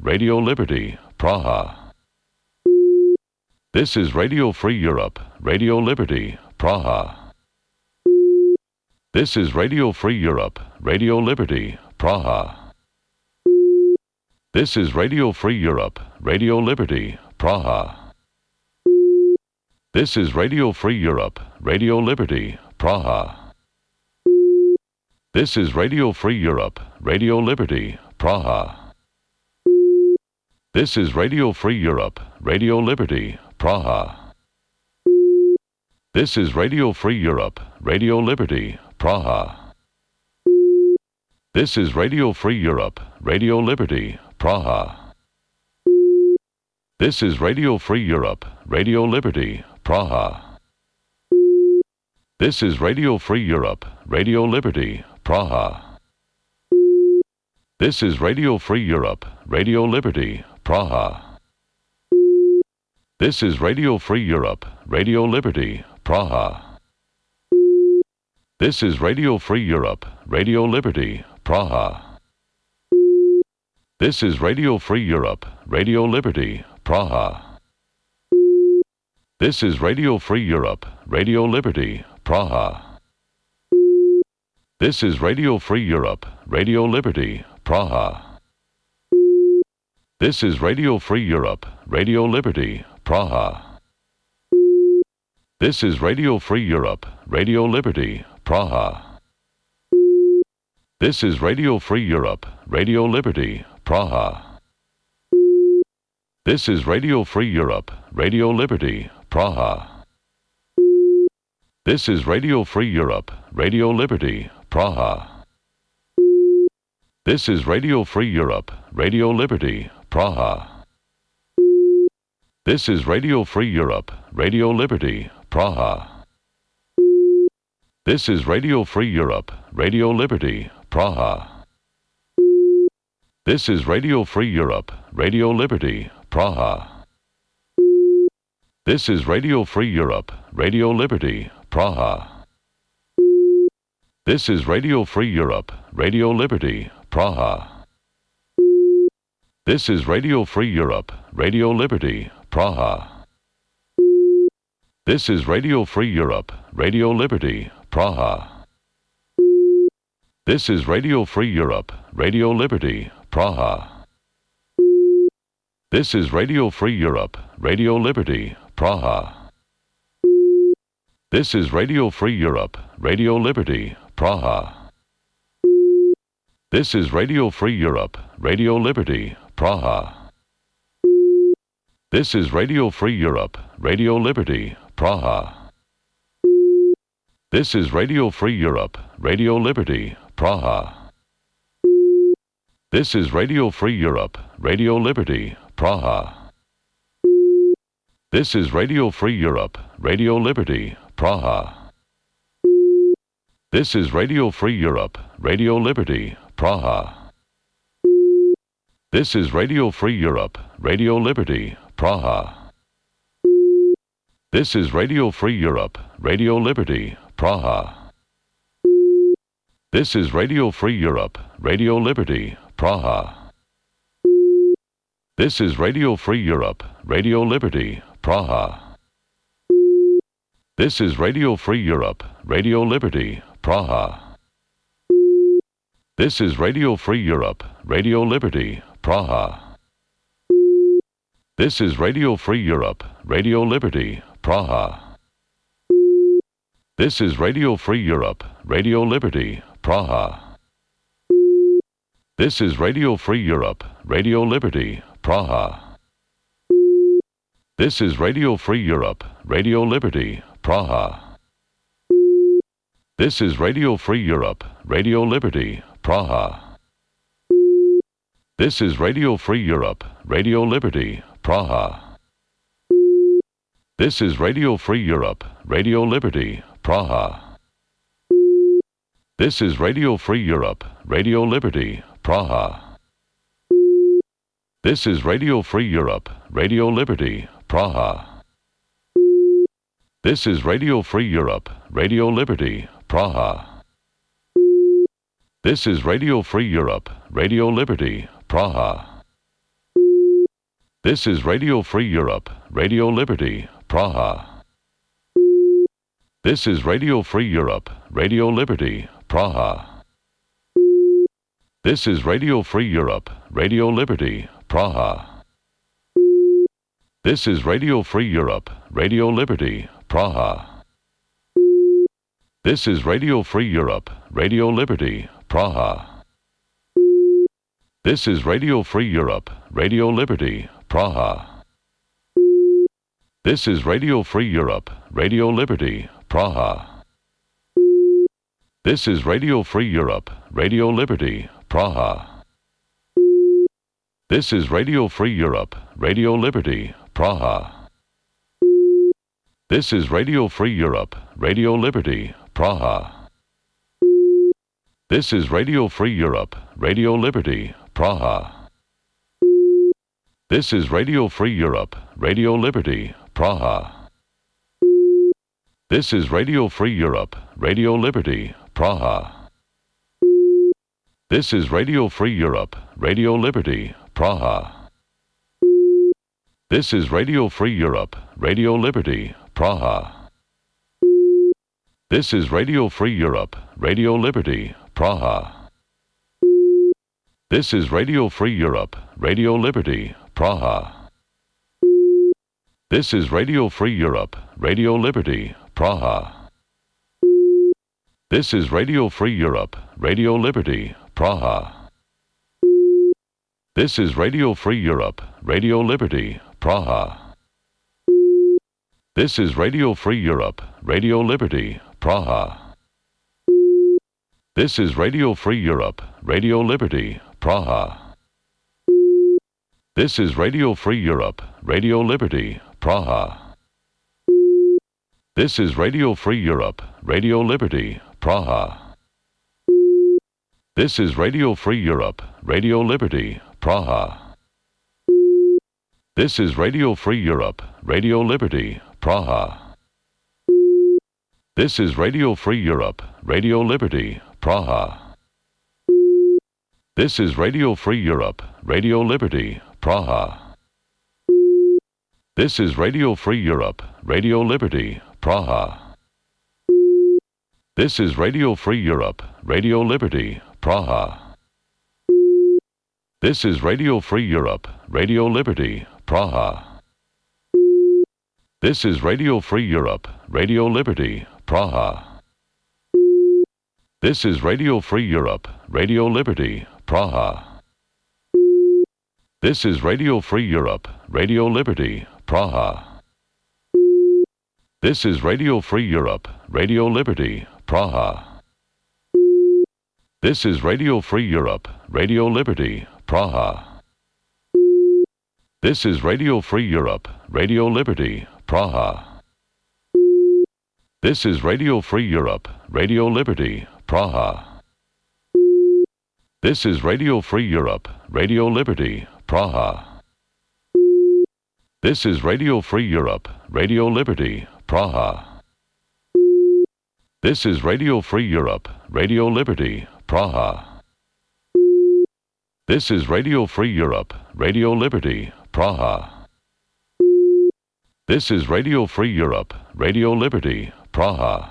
Radio Liberty, Praha. This is Radio Free Europe, Radio Liberty, Praha. This is Radio Free Europe, Radio Liberty, Praha. This is Radio Free Europe, Radio Liberty, Praha. This is Radio Free Europe, Radio Liberty, Praha. This is Radio Free Europe, Radio Liberty, Praha. This is Radio Free Europe, Radio Liberty, Praha. This is Radio Free Europe, Radio Liberty, Praha. This is Radio Free Europe, Radio Liberty, Praha. This is Radio Free Europe, Radio Liberty, Praha. This is Radio Free Europe, Radio Liberty, Praha. This is Radio Free Europe, Radio Liberty, Praha. This is Radio Free Europe, Radio Liberty, Praha. This is Radio Free Europe, Radio Liberty, Praha. This is Radio Free Europe, Radio Liberty, Praha. This is Radio Free Europe, Radio Liberty, Praha. This is Radio Free Europe, Radio Liberty, Praha. This is Radio Free Europe, Radio Liberty, Praha. This is Radio Free Europe, Radio Liberty, Praha. This is Radio Free Europe, Radio Liberty, Praha. This is Radio Free Europe, Radio Liberty, Praha. This is Radio Free Europe, Radio Liberty, Praha. This is Radio Free Europe, Radio Liberty, Praha. This is Radio Free Europe, Radio Liberty, Praha. This is Radio Free Europe, Radio Liberty, Praha. This is Radio Free Europe, Radio Liberty, Praha. This is Radio Free Europe, Radio Liberty, Praha. This is Radio Free Europe, Radio Liberty, Praha. This is Radio Free Europe, Radio Liberty, Praha. This is Radio Free Europe, Radio Liberty, Praha. This is Radio Free Europe, Radio Liberty, Praha. This is Radio Free Europe, Radio Liberty, Praha. This is Radio Free Europe, Radio Liberty, Praha. This is Radio Free Europe, Radio Liberty, Praha. This is Radio Free Europe, Radio Liberty, Praha. This is Radio Free Europe, Radio Liberty, Praha. This is Radio Free Europe, Radio Liberty, Praha. This is Radio Free Europe, Radio Liberty, Praha. This is Radio Free Europe, Radio Liberty, Praha. This is Radio Free Europe, Radio Liberty, Praha. This is Radio Free Europe, Radio Liberty, Praha. This is Radio Free Europe, Radio Liberty, Praha. This is Radio Free Europe, Radio Liberty, Praha. This is Radio Free Europe, Radio Liberty, Praha. This is Radio Free Europe, Radio Liberty, Praha. This is Radio Free Europe, Radio Liberty, Praha. This is Radio Free Europe, Radio Liberty, Praha. This is Radio Free Europe, Radio Liberty, Praha. This is Radio Free Europe, Radio Liberty, Praha. This is Radio Free Europe, Radio Liberty, Praha. This is Radio Free Europe, Radio Liberty, Praha. This is Radio Free Europe, Radio Liberty, Praha. This is Radio Free Europe, Radio Liberty, Praha. This is Radio Free Europe, Radio Liberty, Praha. This is Radio Free Europe, Radio Liberty, Praha. This is Radio Free Europe, Radio Liberty, Praha. This is Radio Free Europe, Radio Liberty, Praha. This is Radio Free Europe, Radio Liberty, Praha. This is Radio Free Europe, Radio Liberty, Praha. This is Radio Free Europe, Radio Liberty, Praha. This is Radio Free Europe, Radio Liberty, Praha. This is Radio Free Europe, Radio Liberty, Praha. This is Radio Free Europe, Radio Liberty, Praha. This is Radio Free Europe, Radio Liberty, Praha. This is Radio Free Europe, Radio Liberty, Praha. This is Radio Free Europe, Radio Liberty, Praha. This is Radio Free Europe, Radio Liberty, Praha. This is Radio Free Europe, Radio Liberty, Praha. This is Radio Free Europe, Radio Liberty, Praha. This is Radio Free Europe, Radio Liberty, Praha. This is Radio Free Europe, Radio Liberty, Praha. This is Radio Free Europe, Radio Liberty, Praha. This is Radio Free Europe, Radio Liberty, Praha. This is Radio Free Europe, Radio Liberty, Praha. This is Radio Free Europe, Radio Liberty, Praha. This is Radio Free Europe, Radio Liberty, Praha. This is Radio Free Europe, Radio Liberty, Praha. This is Radio Free Europe, Radio Liberty, Praha. This is Radio Free Europe, Radio Liberty, Praha. This is Radio Free Europe, Radio Liberty, Praha. This is Radio Free Europe, Radio Liberty, Praha. This is Radio Free Europe, Radio Liberty, Praha. This is Radio Free Europe, Radio Liberty, Praha. This is Radio Free Europe, Radio Liberty, Praha. This is Radio Free Europe, Radio Liberty, Praha. This is Radio Free Europe, Radio Liberty, Praha. This is Radio Free Europe, Radio Liberty, Praha. This is Radio Free Europe, Radio Liberty, Praha. This is Radio Free Europe, Radio Liberty, Praha. This is Radio Free Europe, Radio Liberty, Praha. This is Radio Free Europe, Radio Liberty, Praha. This is Radio Free Europe, Radio Liberty, Praha. This is Radio Free Europe, Radio Liberty, Praha. This is Radio Free Europe, Radio Liberty, Praha. This is Radio Free Europe, Radio Liberty, Praha. This is Radio Free Europe, Radio Liberty, Praha. This is Radio Free Europe, Radio Liberty, Praha. This is Radio Free Europe, Radio Liberty, Praha. This is Radio Free Europe, Radio Liberty, Praha.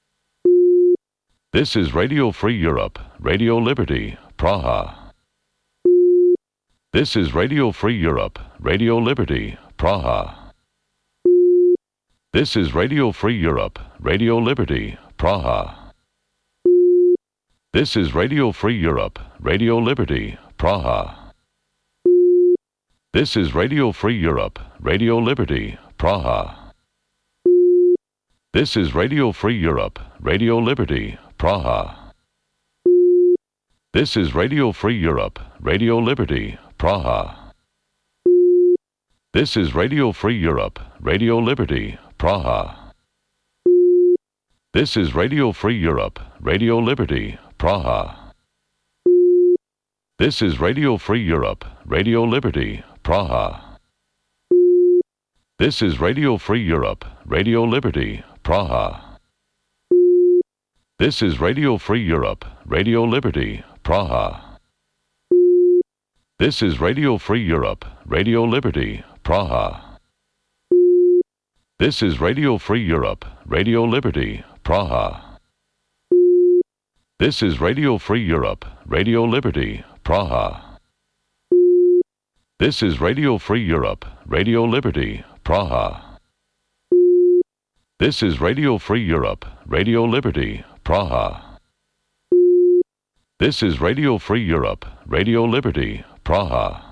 This is Radio Free Europe, Radio Liberty, Praha. This is Radio Free Europe, Radio Liberty, Praha. This is Radio Free Europe, Radio Liberty, Praha. This is Radio Free Europe, Radio Liberty, Praha. This is Radio Free Europe, Radio Liberty, Praha. This is Radio Free Europe, Radio Liberty, Praha. This is Radio Free Europe, Radio Liberty, Praha. This is Radio Free Europe, Radio Liberty, Praha. This is Radio Free Europe, Radio Liberty, Praha. This is Radio Free Europe, Radio Liberty, Praha. This is Radio Free Europe, Radio Liberty, Praha. This is Radio Free Europe, Radio Liberty, Praha. This is Radio Free Europe, Radio Liberty, Praha. This is Radio Free Europe, Radio Liberty, Praha. This is Radio Free Europe, Radio Liberty, Praha. This is Radio Free Europe, Radio Liberty, Praha. This is Radio Free Europe, Radio Liberty, Praha. This is Radio Free Europe, Radio Liberty, Praha.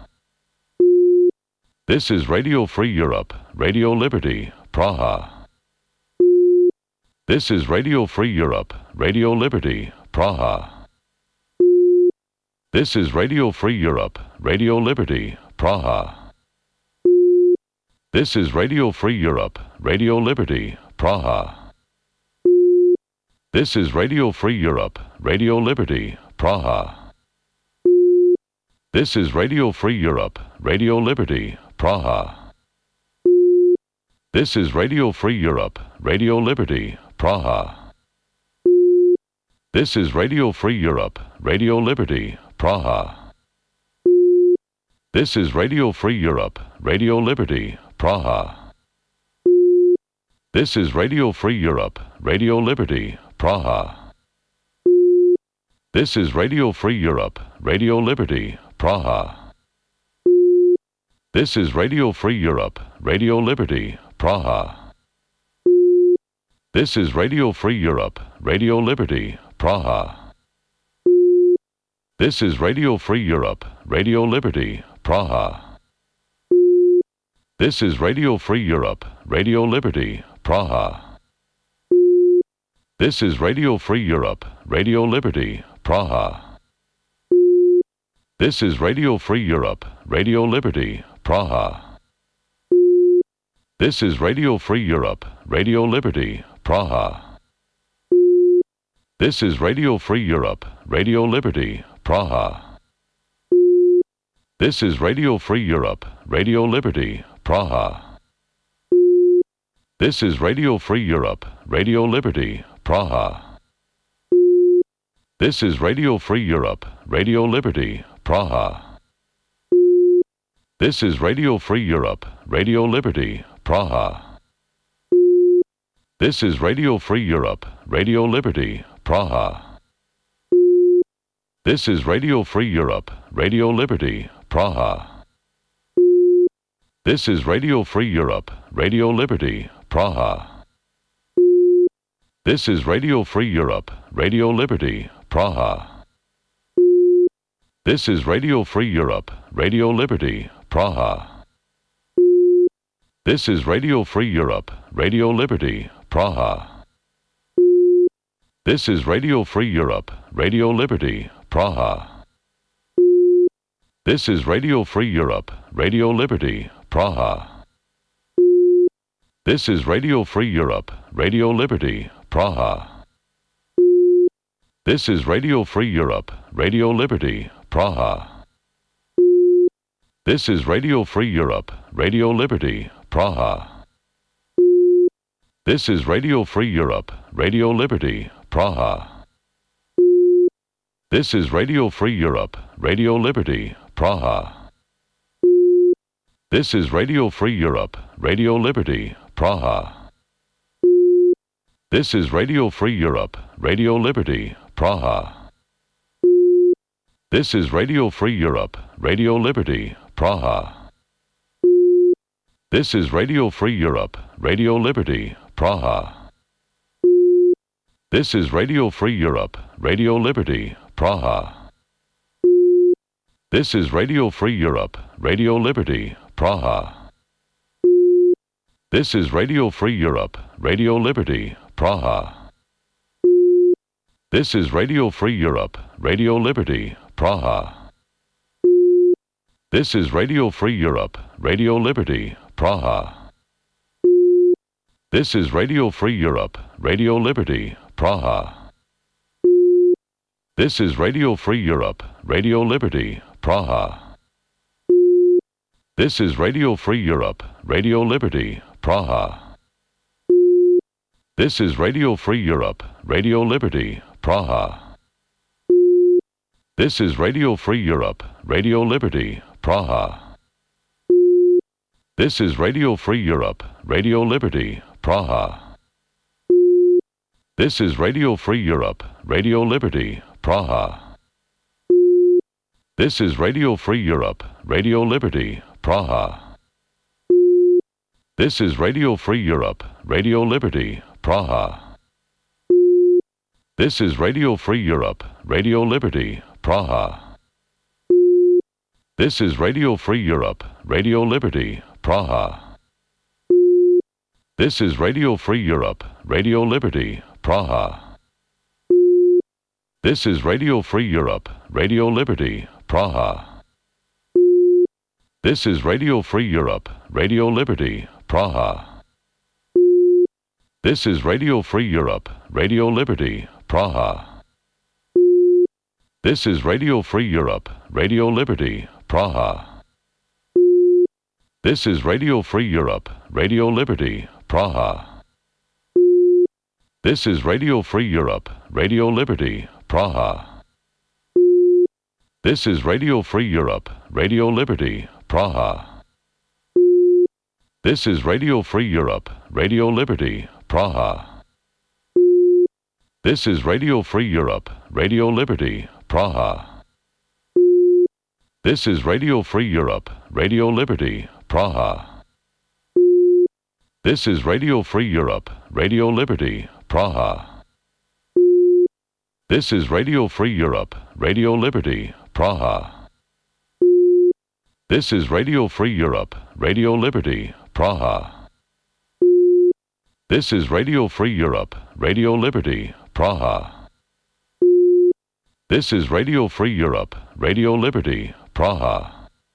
This is Radio Free Europe, Radio Liberty, Praha. This is Radio Free Europe, Radio Liberty, Praha. This is Radio Free Europe, Radio Liberty, Praha. This is Radio Free Europe, Radio Liberty, Praha. This is Radio Free Europe, Radio Liberty, Praha. This is Radio Free Europe, Radio Liberty, Praha. This is Radio Free Europe, Radio Liberty, Praha. This is Radio Free Europe, Radio Liberty, Praha. This is Radio Free Europe, Radio Liberty, Praha. This is Radio Free Europe, Radio Liberty, Praha. This is Radio Free Europe, Radio Liberty, Praha. This is Radio Free Europe, Radio Liberty, Praha. This is Radio Free Europe, Radio Liberty, Praha. This is Radio Free Europe, Radio Liberty, Praha. This is Radio Free Europe, Radio Liberty, Praha. This is Radio Free Europe, Radio Liberty, Praha. This is Radio Free Europe, Radio Liberty, Praha. This is Radio Free Europe, Radio Liberty, Praha. This is Radio Free Europe, Radio Liberty, Praha. This is Radio Free Europe, Radio Liberty, Praha. This is Radio Free Europe, Radio Liberty, Praha. This is Radio Free Europe, Radio Liberty, Praha. This is Radio Free Europe, Radio Liberty, Praha. This is Radio Free Europe, Radio Liberty, Praha. This is Radio Free Europe, Radio Liberty, Praha. This is Radio Free Europe, Radio Liberty, Praha. This is Radio Free Europe, Radio Liberty, Praha. This is Radio Free Europe, Radio Liberty, Praha. This is Radio Free Europe, Radio Liberty, Praha. This is Radio Free Europe, Radio Liberty, Praha. This is Radio Free Europe, Radio Liberty, Praha. This is Radio Free Europe, Radio Liberty, Praha. This is Radio Free Europe, Radio Liberty, Praha. This is Radio Free Europe, Radio Liberty, Praha. This is Radio Free Europe, Radio Liberty, Praha. This is Radio Free Europe, Radio Liberty, Praha. This is Radio Free Europe, Radio Liberty, Praha. This is Radio Free Europe, Radio Liberty, Praha. This is Radio Free Europe, Radio Liberty, Praha. This is Radio Free Europe, Radio Liberty, Praha. This is Radio Free Europe, Radio Liberty, Praha. This is Radio Free Europe, Radio Liberty, Praha. This is Radio Free Europe, Radio Liberty, Praha. This is Radio Free Europe, Radio Liberty, Praha. This is Radio Free Europe, Radio Liberty, Praha. This is Radio Free Europe, Radio Liberty, Praha. This is Radio Free Europe, Radio Liberty, Praha. This is Radio Free Europe, Radio Liberty, Praha. This is Radio Free Europe, Radio Liberty, Praha. This is Radio Free Europe, Radio Liberty, Praha. This is Radio Free Europe, Radio Liberty, Praha. This is Radio Free Europe, Radio Liberty, Praha. This is Radio Free Europe, Radio Liberty, Praha. This is Radio Free Europe, Radio Liberty, Praha. This is Radio Free Europe, Radio Liberty, Praha. This is Radio Free Europe, Radio Liberty, Praha. This is Radio Free Europe, Radio Liberty, Praha. This is Radio Free Europe, Radio Liberty, Praha. This is Radio Free Europe, Radio Liberty, Praha. This is Radio Free Europe, Radio Liberty, Praha. This is Radio Free Europe, Radio Liberty, Praha. This is Radio Free Europe, Radio Liberty, Praha. This is Radio Free Europe, Radio Liberty, Praha. This is Radio Free Europe, Radio Liberty, Praha. This is Radio Free Europe, Radio Liberty, Praha. This is Radio Free Europe, Radio Liberty, Praha. This is Radio Free Europe, Radio Liberty, Praha. This is Radio Free Europe, Radio Liberty, Praha. This is Radio Free Europe, Radio Liberty, Praha. This is Radio Free Europe, Radio Liberty, Praha. This is Radio Free Europe, Radio Liberty, Praha. This is Radio Free Europe, Radio Liberty, Praha.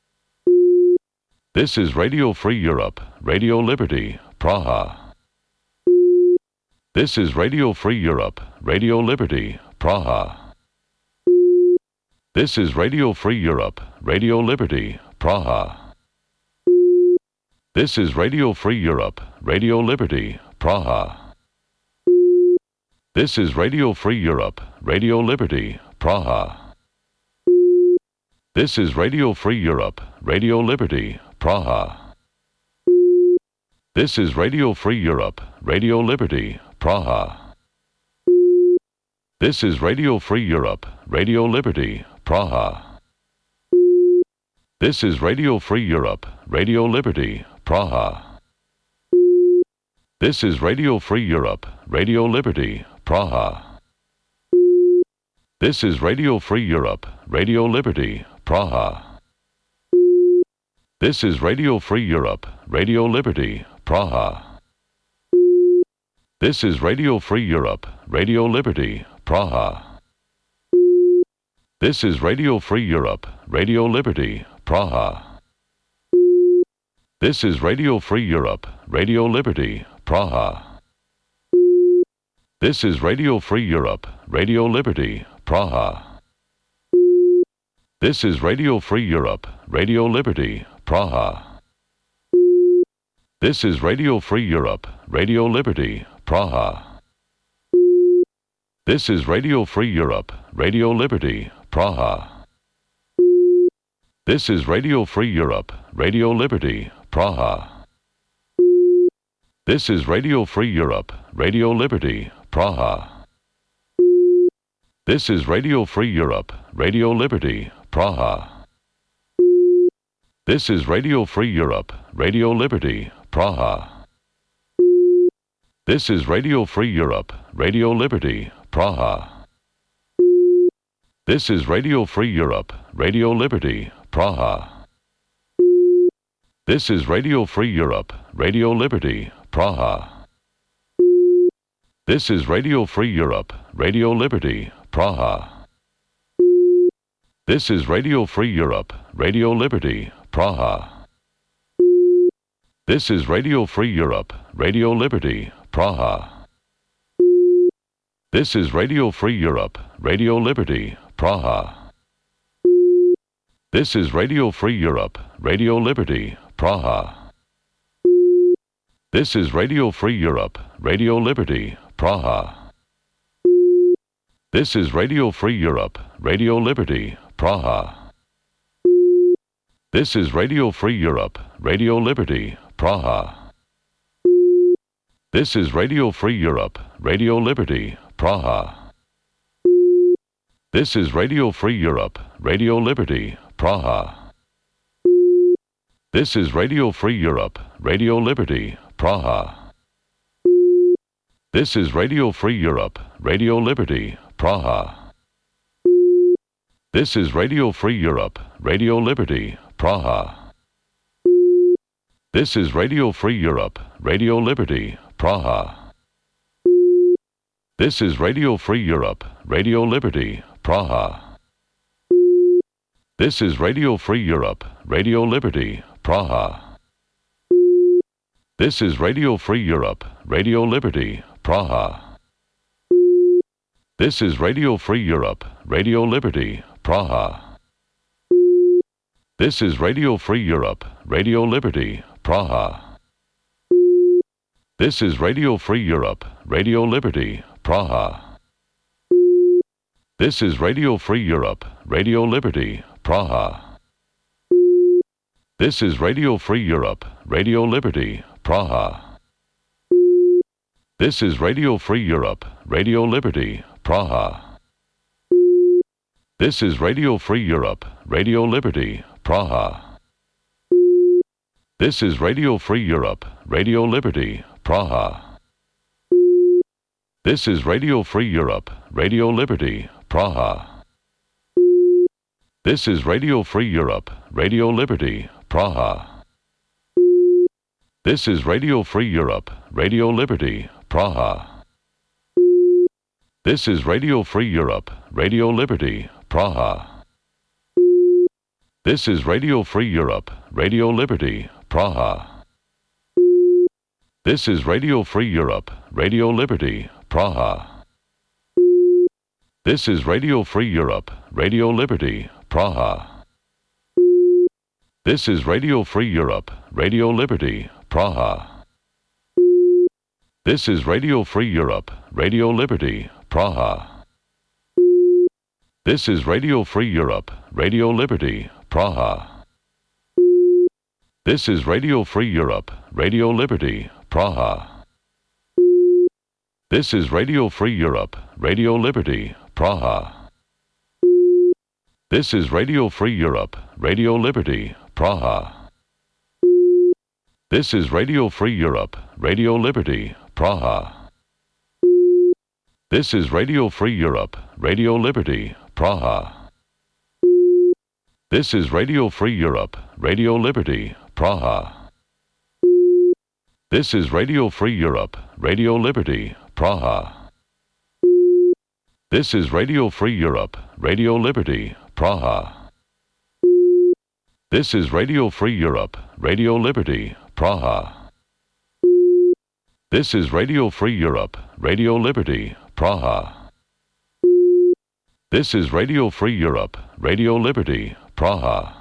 This is Radio Free Europe, Radio Liberty, Praha. This is Radio Free Europe, Radio Liberty, Praha. This is Radio Free Europe, Radio Liberty, Praha. This is Radio Free Europe, Radio Liberty, Praha. This is Radio Free Europe, Radio Liberty, Praha. This is Radio Free Europe, Radio Liberty, Praha. This is Radio Free Europe, Radio Liberty, Praha. This is Radio Free Europe, Radio Liberty, Praha. This is Radio Free Europe, Radio Liberty, Praha. This is Radio Free Europe, Radio Liberty, Praha. This is Radio Free Europe, Radio Liberty, Praha. This is Radio Free Europe, Radio Liberty, Praha. This is Radio Free Europe, Radio Liberty, Praha. This is Radio Free Europe, Radio Liberty, Praha. This is Radio Free Europe, Radio Liberty, Praha. This is Radio Free Europe, Radio Liberty, Praha. This is Radio Free Europe, Radio Liberty, Praha. This is Radio Free Europe, Radio Liberty, Praha. This is Radio Free Europe, Radio Liberty, Praha. This is Radio Free Europe, Radio Liberty, Praha. This is Radio Free Europe, Radio Liberty, Praha. This is Radio Free Europe, Radio Liberty, Praha. This is Radio Free Europe, Radio Liberty, Praha. This is Radio Free Europe, Radio Liberty, Praha. This is Radio Free Europe, Radio Liberty, Praha. This is Radio Free Europe, Radio Liberty, Praha. This is Radio Free Europe, Radio Liberty, Praha. This is Radio Free Europe, Radio Liberty, Praha. This is Radio Free Europe, Radio Liberty, Praha. This is Radio Free Europe, Radio Liberty, Praha. This is Radio Free Europe, Radio Liberty, Praha. This is Radio Free Europe, Radio Liberty, Praha. This is Radio Free Europe, Radio Liberty, Praha. This is Radio Free Europe, Radio Liberty, Praha. This is Radio Free Europe, Radio Liberty, Praha. This is Radio Free Europe, Radio Liberty, Praha. This is Radio Free Europe, Radio Liberty, Praha. This is Radio Free Europe, Radio Liberty, Praha. This is Radio Free Europe, Radio Liberty, Praha. This is Radio Free Europe, Radio Liberty, Praha. This is Radio Free Europe, Radio Liberty, Praha. This is Radio Free Europe, Radio Liberty, Praha. This is Radio Free Europe, Radio Liberty, Praha. This is Radio Free Europe, Radio Liberty, Praha. This is Radio Free Europe, Radio Liberty, Praha. This is Radio Free Europe, Radio Liberty, Praha. This is Radio Free Europe, Radio Liberty, Praha. This is Radio Free Europe, Radio Liberty, Praha. This is Radio Free Europe, Radio Liberty, Praha. This is Radio Free Europe, Radio Liberty, Praha. This is Radio Free Europe, Radio Liberty, Praha. This is Radio Free Europe, Radio Liberty, Praha. This is Radio Free Europe, Radio Liberty, Praha. This is Radio Free Europe, Radio Liberty, Praha. This is Radio Free Europe, Radio Liberty, Praha. This is Radio Free Europe, Radio Liberty, Praha. This is Radio Free Europe, Radio Liberty, Praha. This is Radio Free Europe, Radio Liberty, Praha. This is Radio Free Europe, Radio Liberty, Praha. This is Radio Free Europe, Radio Liberty, Praha. This is Radio Free Europe, Radio Liberty, Praha. This is Radio Free Europe, Radio Liberty, Praha. This is Radio Free Europe, Radio Liberty, Praha. This is Radio Free Europe, Radio Liberty, Praha. This is Radio Free Europe, Radio Liberty, Praha. This is Radio Free Europe, Radio Liberty, Praha. This is Radio Free Europe, Radio Liberty, Praha. This is Radio Free Europe, Radio Liberty, Praha. This is Radio Free Europe, Radio Liberty, Praha. This is Radio Free Europe, Radio Liberty, Praha. This is Radio Free Europe, Radio Liberty, Praha. This is Radio Free Europe, Radio Liberty, Praha.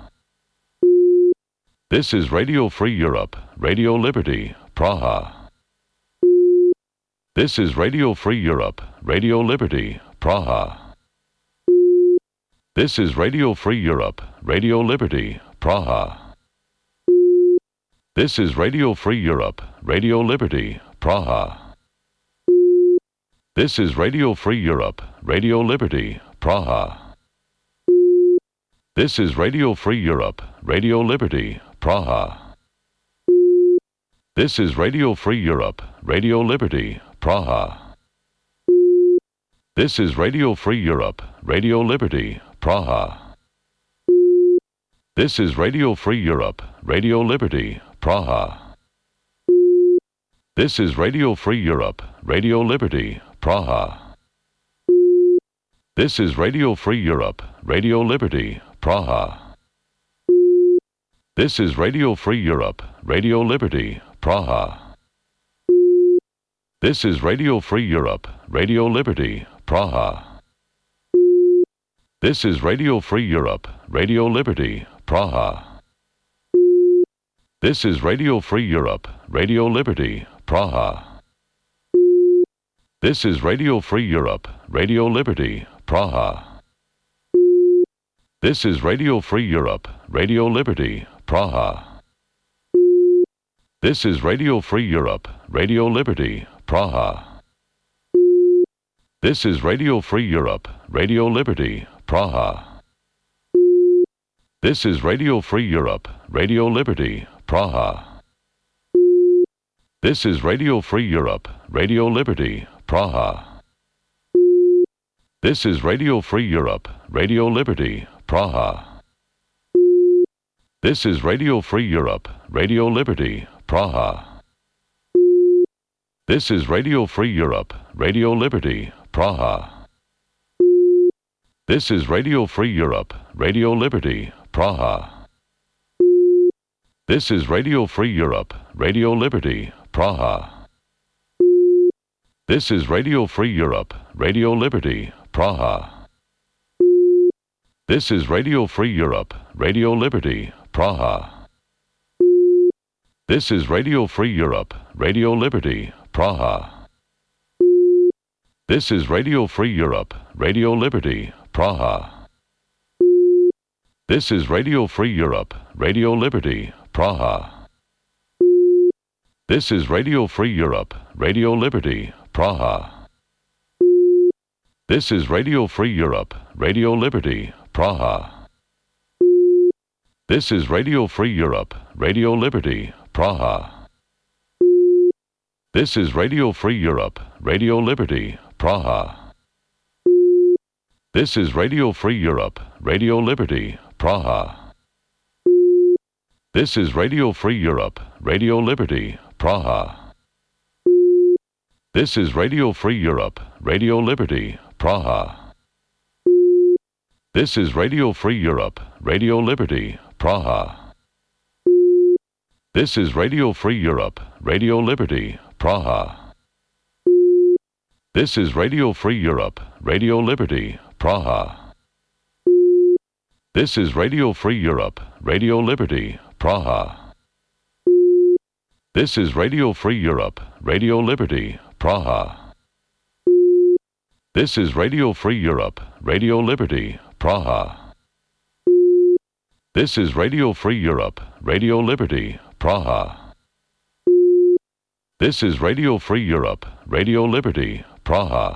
This is Radio Free Europe, Radio Liberty, Praha. This is Radio Free Europe, Radio Liberty, Praha. This is Radio Free Europe, Radio Liberty, Praha. This is Radio Free Europe, Radio Liberty, Praha. This is Radio Free Europe, Radio Liberty, Praha. This is Radio Free Europe, Radio Liberty, Praha. This is Radio Free Europe, Radio Liberty, Praha. This is Radio Free Europe, Radio Liberty, Praha. This is Radio Free Europe, Radio Liberty, Praha. This is Radio Free Europe, Radio Liberty, Praha. This is Radio Free Europe, Radio Liberty, Praha. This is Radio Free Europe, Radio Liberty, Praha. This is Radio Free Europe, Radio Liberty, Praha. This is Radio Free Europe, Radio Liberty, Praha. This is Radio Free Europe, Radio Liberty, Praha. This is Radio Free Europe, Radio Liberty, Praha. This is Radio Free Europe, Radio Liberty, Praha. This is Radio Free Europe, Radio Liberty, Praha. This is Radio Free Europe, Radio Liberty, Praha. This is Radio Free Europe, Radio Liberty, Praha. This is Radio Free Europe, Radio Liberty, Praha. This is Radio Free Europe, Radio Liberty, Praha. This is Radio Free Europe, Radio Liberty, Praha. This is Radio Free Europe, Radio Liberty, Praha. This is Radio Free Europe, Radio Liberty, Praha. This is Radio Free Europe, Radio Liberty, Praha. This is Radio Free Europe, Radio Liberty, Praha. This is Radio Free Europe, Radio Liberty, Praha. This is Radio Free Europe, Radio Liberty, Praha. This is Radio Free Europe, Radio Liberty, Praha. This is Radio Free Europe, Radio Liberty, Praha. This is Radio Free Europe, Radio Liberty, Praha. This is Radio Free Europe, Radio Liberty, Praha. This is Radio Free Europe, Radio Liberty, Praha. This is Radio Free Europe, Radio Liberty, Praha. This is Radio Free Europe, Radio Liberty, Praha. This is Radio Free Europe, Radio Liberty, Praha. This is Radio Free Europe, Radio Liberty, Praha. This is Radio Free Europe, Radio Liberty, Praha. This is Radio Free Europe, Radio Liberty, Praha. This is Radio Free Europe, Radio Liberty, Praha. This is Radio Free Europe, Radio Liberty, Praha. This is Radio Free Europe, Radio Liberty, Praha. This is Radio Free Europe, Radio Liberty, Praha. This is Radio Free Europe, Radio Liberty, Praha. This is Radio Free Europe, Radio Liberty, Praha.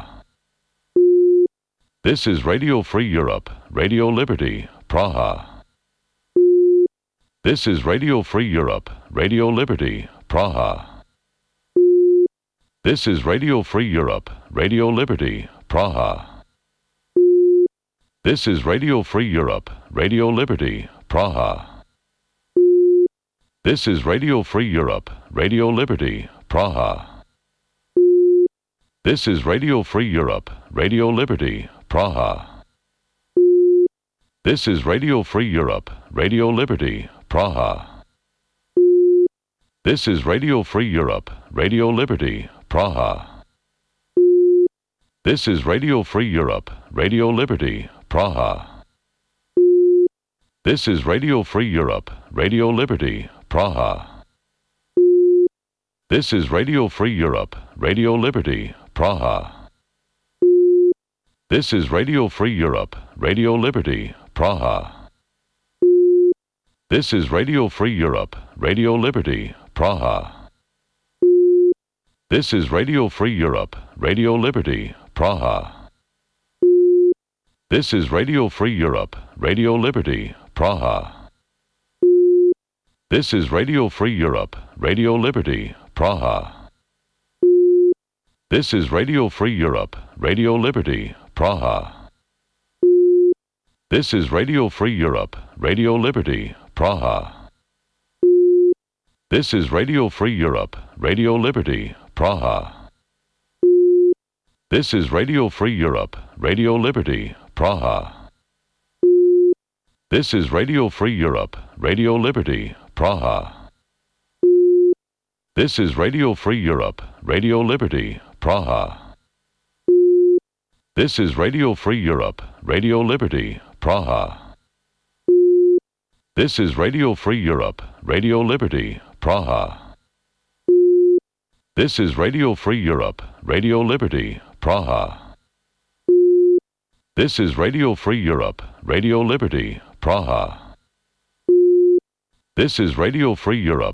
This is Radio Free Europe, Radio Liberty, Praha. This is Radio Free Europe, Radio Liberty, Praha. This is Radio Free Europe, Radio Liberty, Praha. This is Radio Free Europe, Radio Liberty, Praha. This is Radio Free Europe, Radio Liberty, Praha. This is Radio Free Europe, Radio Liberty, Praha. This is Radio Free Europe, Radio Liberty, Praha. This is Radio Free Europe, Radio Liberty, Praha. This is Radio Free Europe, Radio Liberty, Praha. This is Radio Free Europe, Radio Liberty, Praha. This is Radio Free Europe, Radio Liberty, Praha. This is Radio Free Europe, Radio Liberty, Praha. This is Radio Free Europe, Radio Liberty, Praha. This is Radio Free Europe, Radio Liberty, Praha. This is Radio Free Europe, Radio Liberty, Praha. This is Radio Free Europe, Radio Liberty, Praha. This is Radio Free Europe, Radio Liberty, Praha. This is Radio Free Europe, Radio Liberty, Praha. This is Radio Free Europe, Radio Liberty, Praha. This is Radio Free Europe, Radio Liberty, Praha. This is Radio Free Europe, Radio Liberty, Praha. This is Radio Free Europe, Radio Liberty, Praha. This is Radio Free Europe, Radio Liberty, Praha. This is Radio Free Europe, Radio Liberty, Praha. This is Radio Free Europe, Radio Liberty, Praha. This is Radio Free Europe, Radio Liberty, Praha. This is Radio Free Europe.